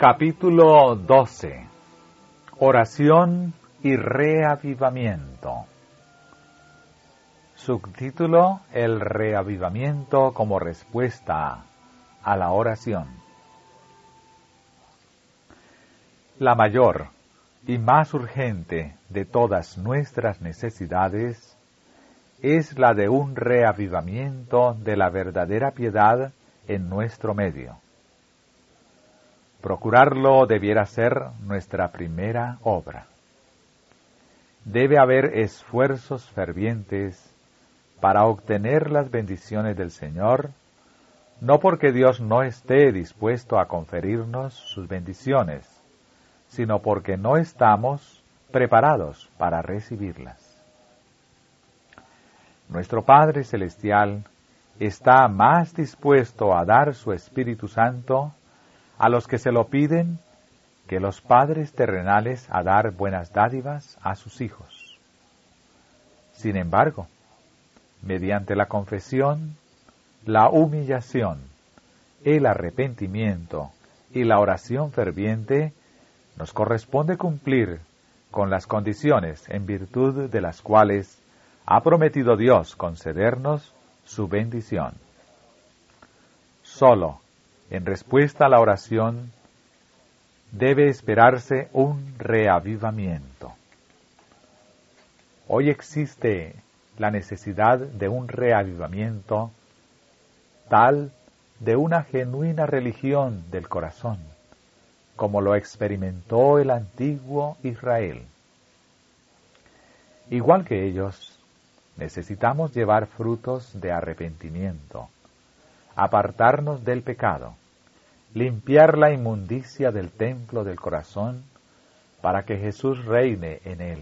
Capítulo 12. Oración y reavivamiento. Subtítulo: El reavivamiento como respuesta a la oración. La mayor y más urgente de todas nuestras necesidades es la de un reavivamiento de la verdadera piedad en nuestro medio. Procurarlo debiera ser nuestra primera obra. Debe haber esfuerzos fervientes para obtener las bendiciones del Señor, no porque Dios no esté dispuesto a conferirnos sus bendiciones, sino porque no estamos preparados para recibirlas. Nuestro Padre Celestial está más dispuesto a dar su Espíritu Santo a los que se lo piden que los padres terrenales a dar buenas dádivas a sus hijos. Sin embargo, mediante la confesión, la humillación, el arrepentimiento y la oración ferviente, nos corresponde cumplir con las condiciones en virtud de las cuales ha prometido Dios concedernos su bendición. Solo en respuesta a la oración debe esperarse un reavivamiento. Hoy existe la necesidad de un reavivamiento tal de una genuina religión del corazón, como lo experimentó el antiguo Israel. Igual que ellos, necesitamos llevar frutos de arrepentimiento, apartarnos del pecado, limpiar la inmundicia del templo del corazón para que Jesús reine en él.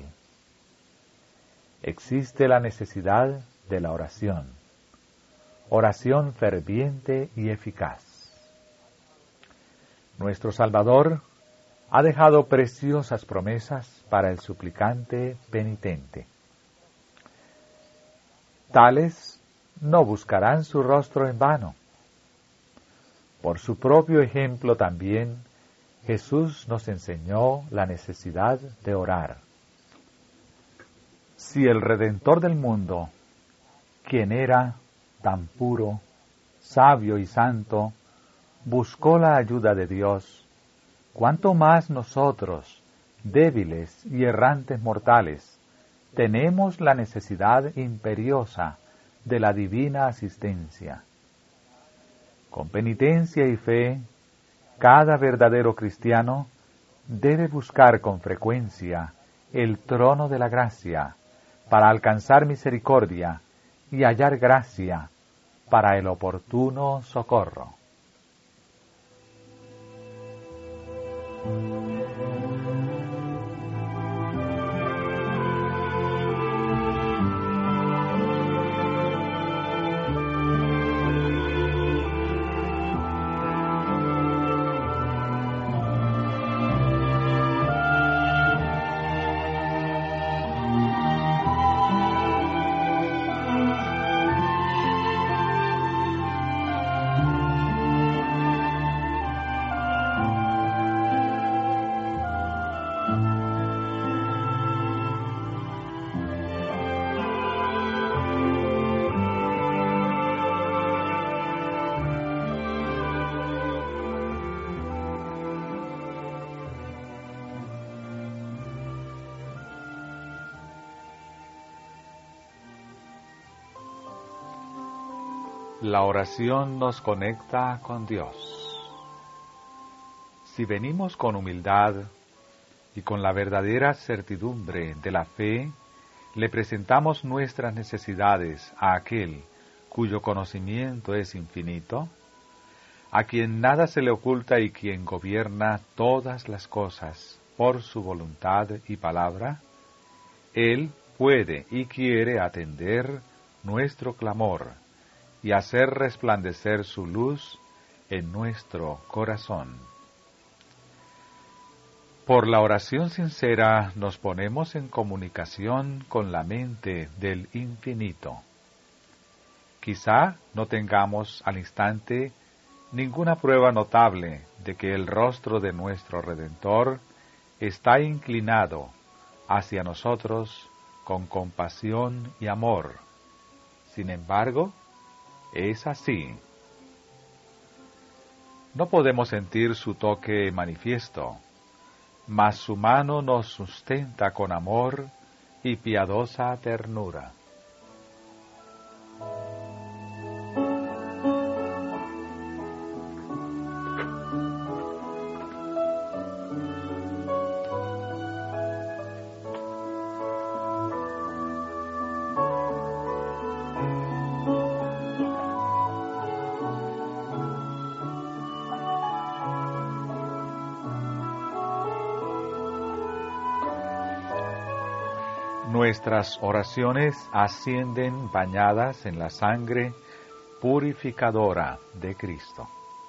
Existe la necesidad de la oración ferviente y eficaz. Nuestro Salvador ha dejado preciosas promesas para el suplicante penitente. Tales no buscarán su rostro en vano. Por su propio ejemplo también, Jesús nos enseñó la necesidad de orar. Si el Redentor del mundo, quien era tan puro, sabio y santo, buscó la ayuda de Dios, ¿cuánto más nosotros, débiles y errantes mortales, tenemos la necesidad imperiosa de la divina asistencia? Con penitencia y fe, cada verdadero cristiano debe buscar con frecuencia el trono de la gracia para alcanzar misericordia y hallar gracia para el oportuno socorro. La oración nos conecta con Dios. Si venimos con humildad y con la verdadera certidumbre de la fe, le presentamos nuestras necesidades a aquel cuyo conocimiento es infinito, a quien nada se le oculta y quien gobierna todas las cosas por su voluntad y palabra, Él puede y quiere atender nuestro clamor y hacer resplandecer su luz en nuestro corazón. Por la oración sincera nos ponemos en comunicación con la mente del infinito. Quizá no tengamos al instante ninguna prueba notable de que el rostro de nuestro Redentor está inclinado hacia nosotros con compasión y amor. Sin embargo, es así. No podemos sentir su toque manifiesto, mas su mano nos sustenta con amor y piadosa ternura. Nuestras oraciones ascienden bañadas en la sangre purificadora de Cristo.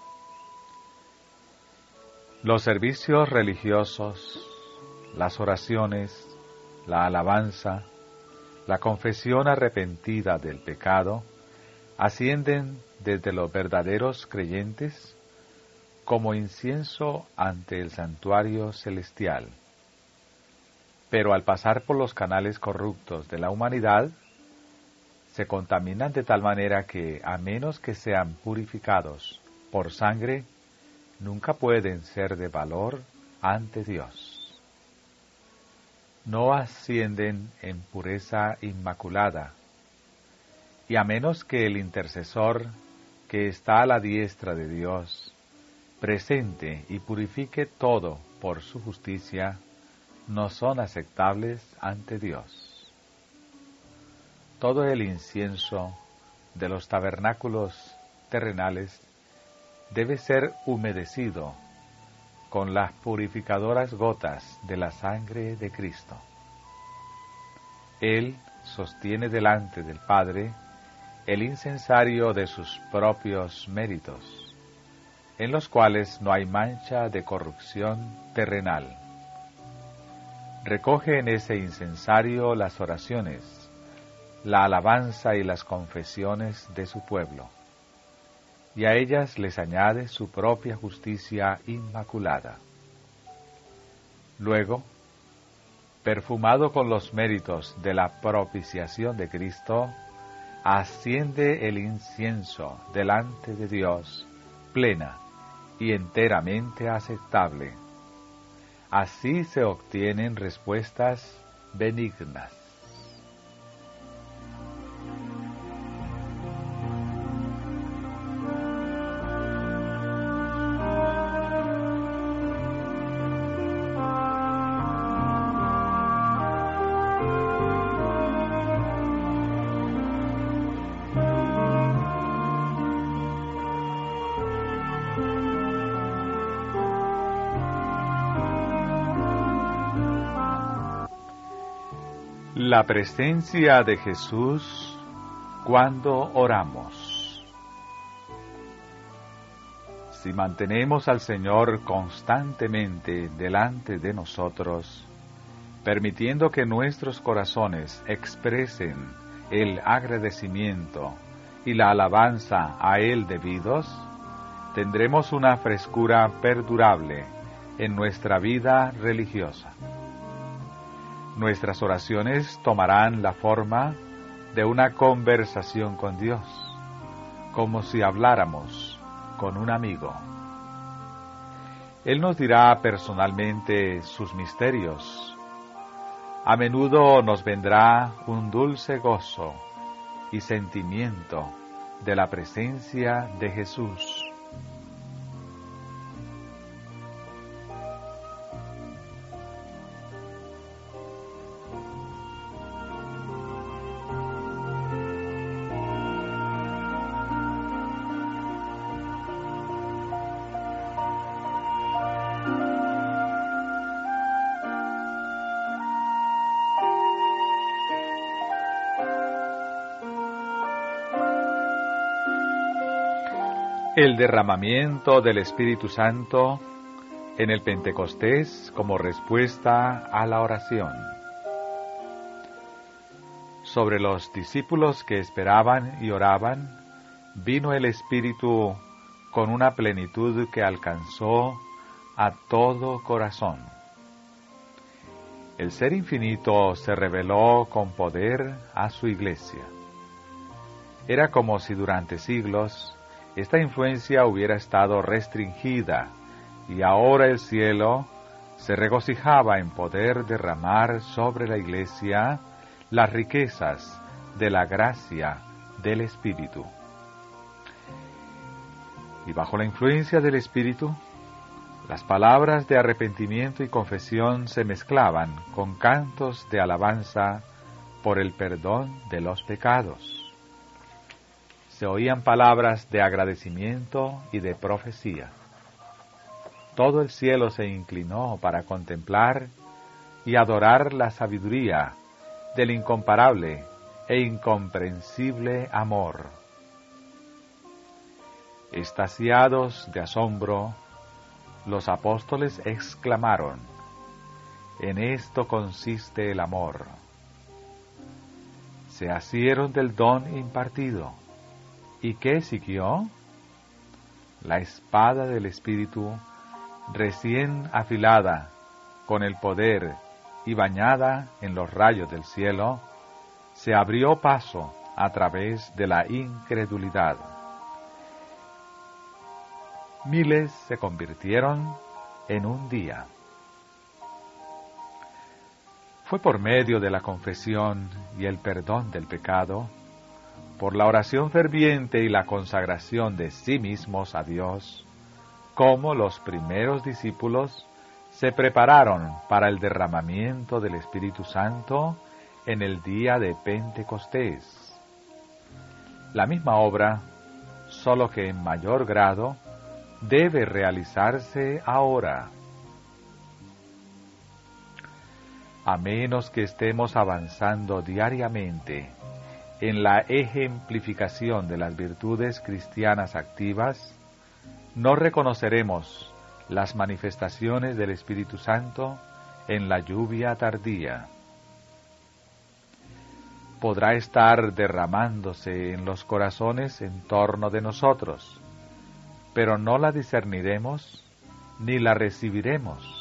Los servicios religiosos, las oraciones, la alabanza, la confesión arrepentida del pecado, ascienden desde los verdaderos creyentes como incienso ante el santuario celestial. Pero al pasar por los canales corruptos de la humanidad, se contaminan de tal manera que, a menos que sean purificados por sangre, nunca pueden ser de valor ante Dios. No ascienden en pureza inmaculada, y a menos que el intercesor que está a la diestra de Dios presente y purifique todo por su justicia, no son aceptables ante Dios. Todo el incienso de los tabernáculos terrenales debe ser humedecido con las purificadoras gotas de la sangre de Cristo. Él sostiene delante del Padre el incensario de sus propios méritos, en los cuales no hay mancha de corrupción terrenal. Recoge en ese incensario las oraciones, la alabanza y las confesiones de su pueblo, y a ellas les añade su propia justicia inmaculada. Luego, perfumado con los méritos de la propiciación de Cristo, asciende el incienso delante de Dios, plena y enteramente aceptable. Así se obtienen respuestas benignas. La presencia de Jesús cuando oramos. Si mantenemos al Señor constantemente delante de nosotros, permitiendo que nuestros corazones expresen el agradecimiento y la alabanza a Él debidos, tendremos una frescura perdurable en nuestra vida religiosa. Nuestras oraciones tomarán la forma de una conversación con Dios, como si habláramos con un amigo. Él nos dirá personalmente sus misterios. A menudo nos vendrá un dulce gozo y sentimiento de la presencia de Jesús. El derramamiento del Espíritu Santo en el Pentecostés como respuesta a la oración. Sobre los discípulos que esperaban y oraban, vino el Espíritu con una plenitud que alcanzó a todo corazón. El Ser Infinito se reveló con poder a su Iglesia. Era como si durante siglos esta influencia hubiera estado restringida y ahora el cielo se regocijaba en poder derramar sobre la Iglesia las riquezas de la gracia del Espíritu. Y bajo la influencia del Espíritu, las palabras de arrepentimiento y confesión se mezclaban con cantos de alabanza por el perdón de los pecados. Se oían palabras de agradecimiento y de profecía. Todo el cielo se inclinó para contemplar y adorar la sabiduría del incomparable e incomprensible amor. Extasiados de asombro, los apóstoles exclamaron: «En esto consiste el amor». Se asieron del don impartido. ¿Y qué siguió? La espada del Espíritu, recién afilada, con el poder y bañada en los rayos del cielo, se abrió paso a través de la incredulidad. Miles se convirtieron en un día. Fue por medio de la confesión y el perdón del pecado, por la oración ferviente y la consagración de sí mismos a Dios, como los primeros discípulos se prepararon para el derramamiento del Espíritu Santo en el día de Pentecostés. La misma obra, solo que en mayor grado, debe realizarse ahora. A menos que estemos avanzando diariamente en la ejemplificación de las virtudes cristianas activas, no reconoceremos las manifestaciones del Espíritu Santo en la lluvia tardía. Podrá estar derramándose en los corazones en torno de nosotros, pero no la discerniremos ni la recibiremos.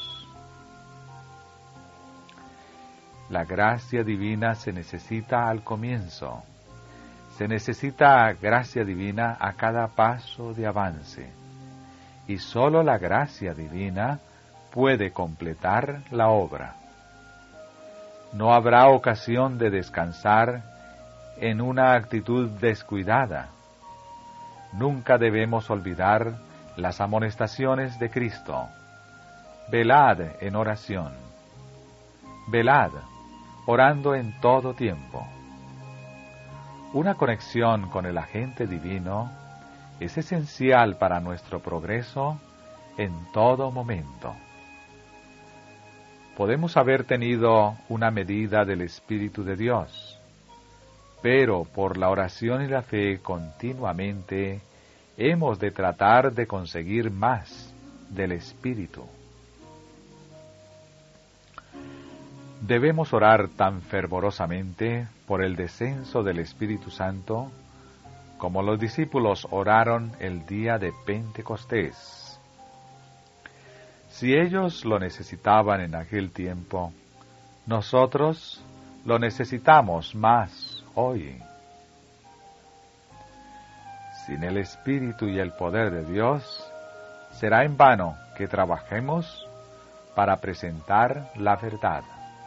La gracia divina se necesita al comienzo. Se necesita gracia divina a cada paso de avance. Y sólo la gracia divina puede completar la obra. No habrá ocasión de descansar en una actitud descuidada. Nunca debemos olvidar las amonestaciones de Cristo. Velad en oración. Velad, orando en todo tiempo. Una conexión con el agente divino es esencial para nuestro progreso en todo momento. Podemos haber tenido una medida del Espíritu de Dios, pero por la oración y la fe continuamente hemos de tratar de conseguir más del Espíritu. Debemos orar tan fervorosamente por el descenso del Espíritu Santo como los discípulos oraron el día de Pentecostés. Si ellos lo necesitaban en aquel tiempo, nosotros lo necesitamos más hoy. Sin el Espíritu y el poder de Dios, será en vano que trabajemos para presentar la verdad.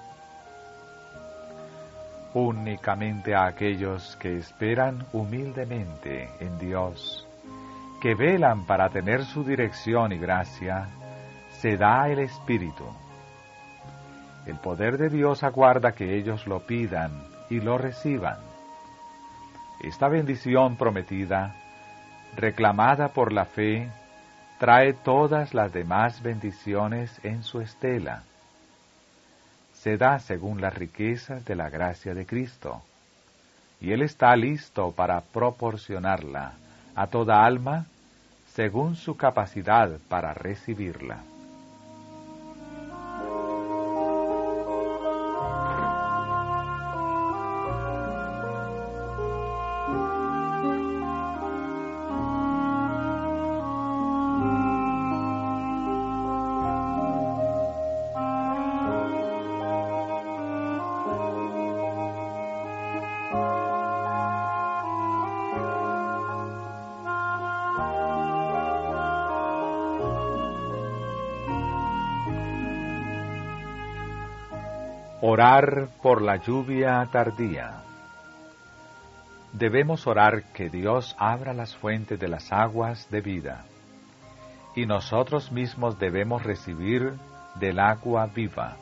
Únicamente a aquellos que esperan humildemente en Dios, que velan para tener su dirección y gracia, se da el Espíritu. El poder de Dios aguarda que ellos lo pidan y lo reciban. Esta bendición prometida, reclamada por la fe, trae todas las demás bendiciones en su estela. Se da según las riquezas de la gracia de Cristo, y Él está listo para proporcionarla a toda alma según su capacidad para recibirla. Orar por la lluvia tardía. Debemos orar que Dios abra las fuentes de las aguas de vida, y nosotros mismos debemos recibir del agua viva.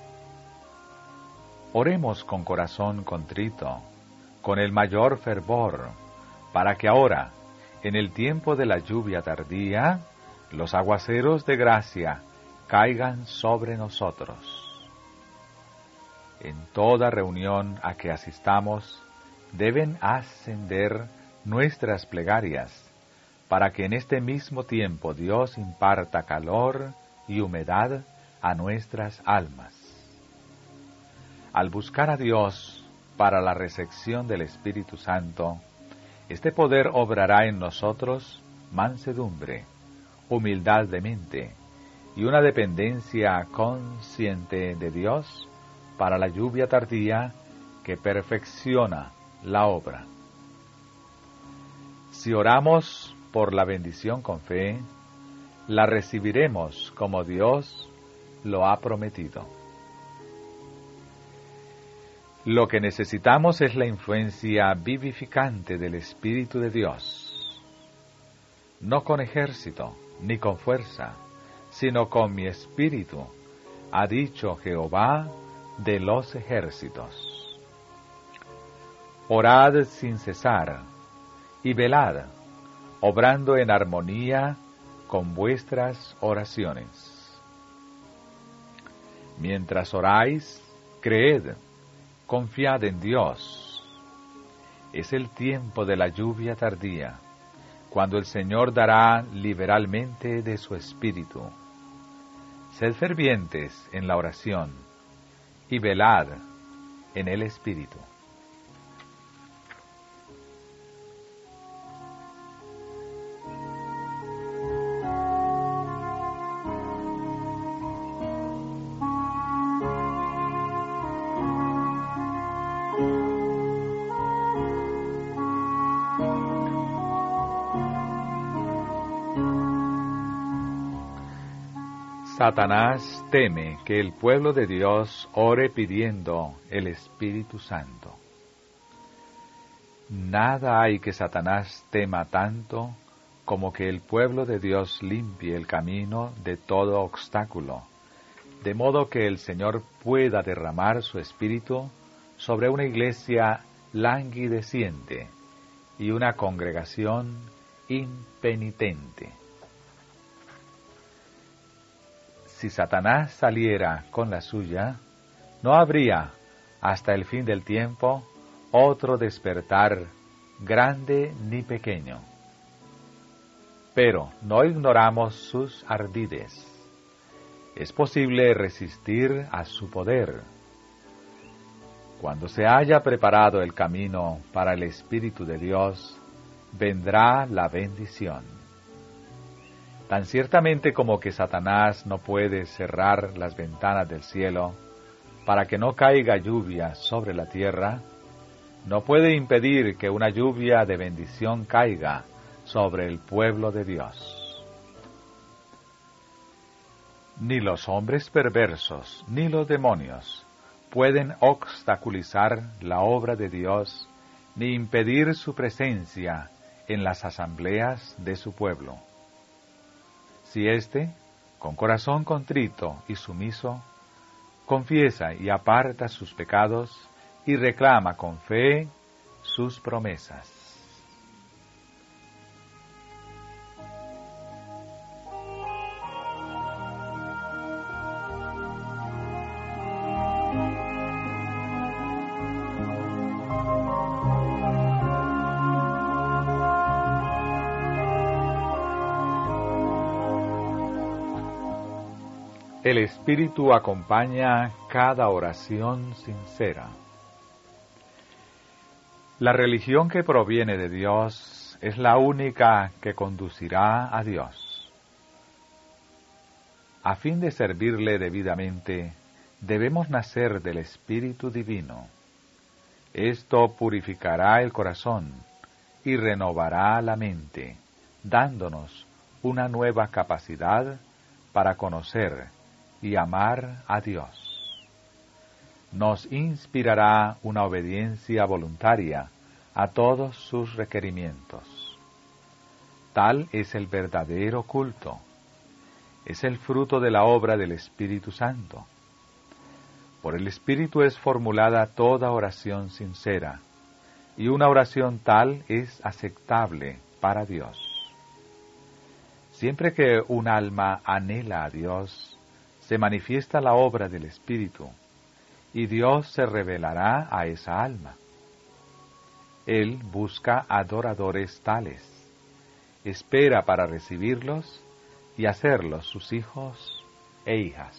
Oremos con corazón contrito, con el mayor fervor, para que ahora, en el tiempo de la lluvia tardía, los aguaceros de gracia caigan sobre nosotros. En toda reunión a que asistamos, deben ascender nuestras plegarias, para que en este mismo tiempo Dios imparta calor y humedad a nuestras almas. Al buscar a Dios para la recepción del Espíritu Santo, este poder obrará en nosotros mansedumbre, humildad de mente y una dependencia consciente de Dios para la lluvia tardía que perfecciona la obra. Si oramos por la bendición con fe, la recibiremos como Dios lo ha prometido. Lo que necesitamos es la influencia vivificante del Espíritu de Dios, no con ejército ni con fuerza, sino con mi espíritu, ha dicho Jehová de los ejércitos. Orad sin cesar y velad, obrando en armonía con vuestras oraciones. Mientras oráis, creed, confiad en Dios. Es el tiempo de la lluvia tardía, cuando el Señor dará liberalmente de su Espíritu. Sed fervientes en la oración y velad en el Espíritu. Satanás teme que el pueblo de Dios ore pidiendo el Espíritu Santo. Nada hay que Satanás tema tanto como que el pueblo de Dios limpie el camino de todo obstáculo, de modo que el Señor pueda derramar su Espíritu sobre una iglesia languideciente y una congregación impenitente. Si Satanás saliera con la suya, no habría, hasta el fin del tiempo, otro despertar, grande ni pequeño. Pero no ignoramos sus ardides. Es posible resistir a su poder. Cuando se haya preparado el camino para el Espíritu de Dios, vendrá la bendición. Tan ciertamente como que Satanás no puede cerrar las ventanas del cielo para que no caiga lluvia sobre la tierra, no puede impedir que una lluvia de bendición caiga sobre el pueblo de Dios. Ni los hombres perversos, ni los demonios pueden obstaculizar la obra de Dios, ni impedir su presencia en las asambleas de su pueblo. Si éste, con corazón contrito y sumiso, confiesa y aparta sus pecados y reclama con fe sus promesas. El Espíritu acompaña cada oración sincera. La religión que proviene de Dios es la única que conducirá a Dios. A fin de servirle debidamente, debemos nacer del Espíritu Divino. Esto purificará el corazón y renovará la mente, dándonos una nueva capacidad para conocer y amar a Dios. nos inspirará una obediencia voluntaria a todos sus requerimientos. Tal es el verdadero culto. Es el fruto de la obra del Espíritu Santo. Por el Espíritu es formulada toda oración sincera, y una oración tal es aceptable para Dios. Siempre que un alma anhela a Dios, se manifiesta la obra del Espíritu, y Dios se revelará a esa alma. Él busca adoradores tales, espera para recibirlos y hacerlos sus hijos e hijas.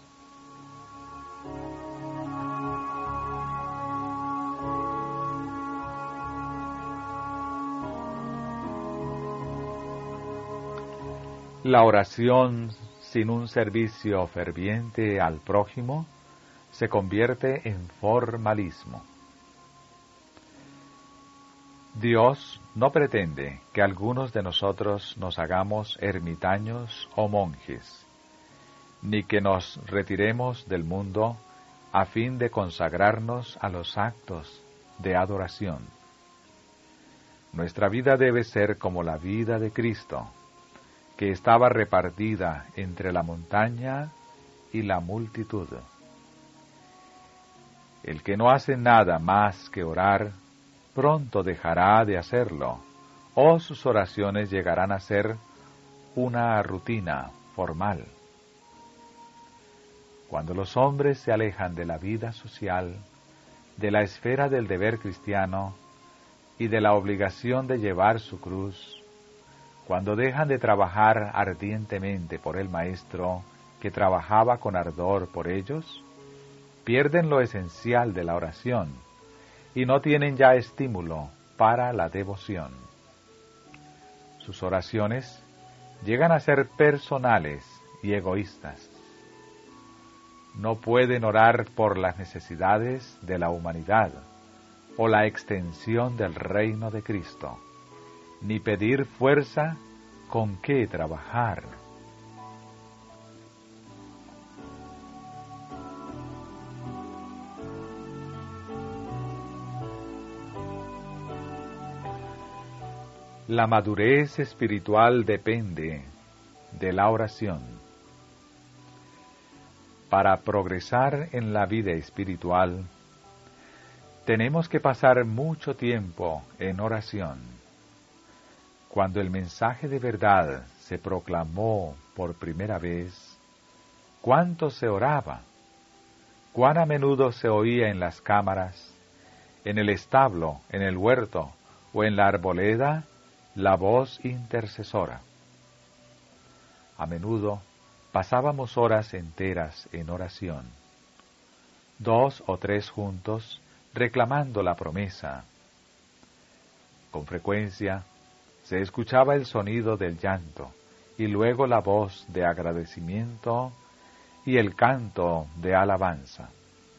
La oración sin un servicio ferviente al prójimo se convierte en formalismo. Dios no pretende que algunos de nosotros nos hagamos ermitaños o monjes, ni que nos retiremos del mundo a fin de consagrarnos a los actos de adoración. Nuestra vida debe ser como la vida de Cristo, que estaba repartida entre la montaña y la multitud. El que no hace nada más que orar, pronto dejará de hacerlo, o sus oraciones llegarán a ser una rutina formal. Cuando los hombres se alejan de la vida social, de la esfera del deber cristiano y de la obligación de llevar su cruz, cuando dejan de trabajar ardientemente por el Maestro que trabajaba con ardor por ellos, pierden lo esencial de la oración y no tienen ya estímulo para la devoción. Sus oraciones llegan a ser personales y egoístas. No pueden orar por las necesidades de la humanidad o la extensión del reino de Cristo, ni pedir fuerza con qué trabajar. La madurez espiritual depende de la oración. Para progresar en la vida espiritual, tenemos que pasar mucho tiempo en oración. Cuando el mensaje de verdad se proclamó por primera vez, ¿cuánto se oraba? ¿Cuán a menudo se oía en las cámaras, en el establo, en el huerto o en la arboleda la voz intercesora? A menudo pasábamos horas enteras en oración, 2 o 3 juntos, reclamando la promesa. Con frecuencia se escuchaba el sonido del llanto y luego la voz de agradecimiento y el canto de alabanza.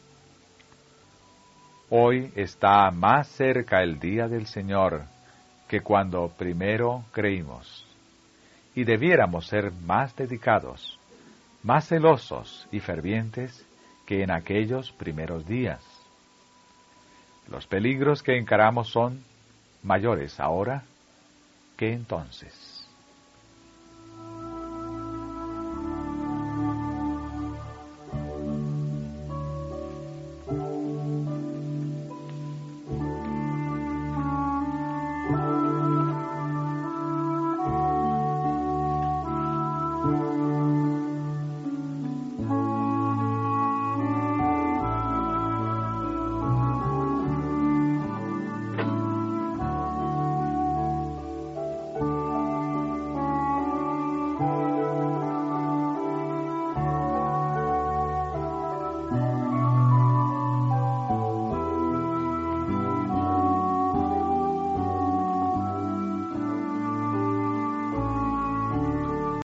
Hoy está más cerca el día del Señor que cuando primero creímos, y debiéramos ser más dedicados, más celosos y fervientes que en aquellos primeros días. Los peligros que encaramos son mayores ahora que entonces.